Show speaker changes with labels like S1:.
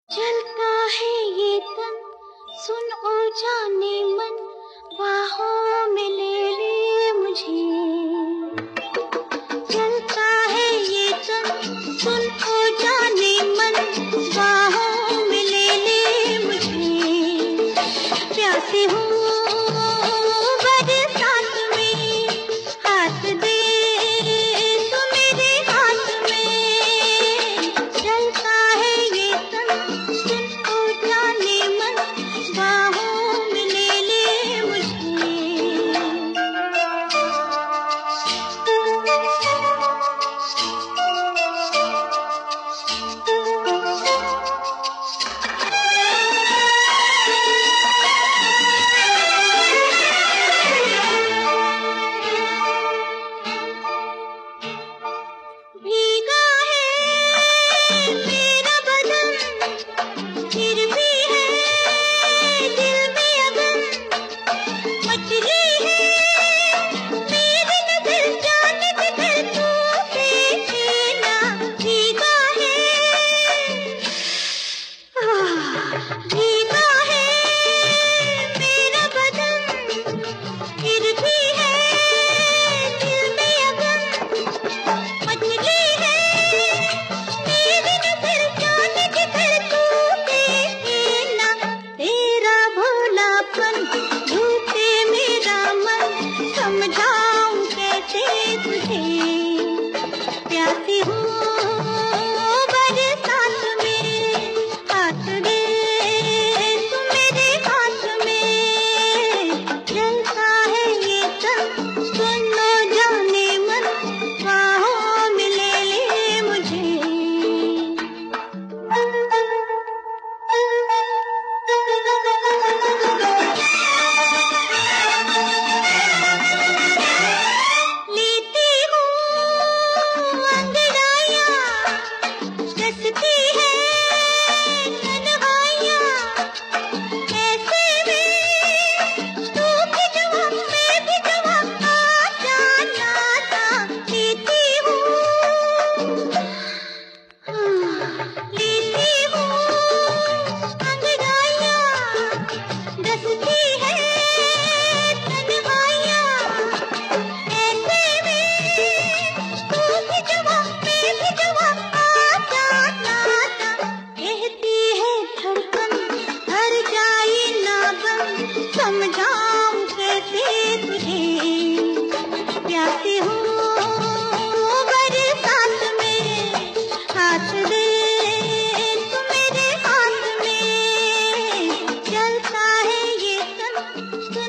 S1: चलता है ये तन, सुन ओ जाने मन, बाहों में ले ले मुझे। चलता है ये तन, सुन ओ जाने मन, बाहों में ले ले मुझे। प्यासी हूँ बरसात में, हाथ दे तू मेरे हाथ में। चलता है ये तन, सुन ओ जाने मन, बाहों में ले ले मुझे। भीगा है मेरा बदन, फिर भी है दिल में अगन। मचली है मेरी नजर, जाने किधर तू देखना। भीगा है भीगा है मेरा बदन, फिर भी है दिल में अगन। मचली है मेरी नजर, जाने किधर तू देखना। तेरा भोलापन झूठे मेरा मन, समझाऊं कैसे तुझे। प्यासी हूँ बरसात में, हाथ दे तू मेरे हाथ में। चलता है ये तन, सुनो जाने मन, बाहों में ले ले मुझे। लेती हूँ अंगड़ाइयाँ, डसती है तन्हाइयाँ। ऐसे में तू भी जवा, मैं भी जवा, आजा नाता। लेती हूँ अंगड़ाइयाँ, डसती है तन्हाइयाँ। ऐसे में तू भी जवा, मैं भी जवा, आजा नाता। कहती है धड़कन, हर जाए नागन, समझाऊं कैसे तुझे। प्यासी हूँ बरसात में, हाथ दे तू मेरे हाथ में। चलता है ये तन, सुन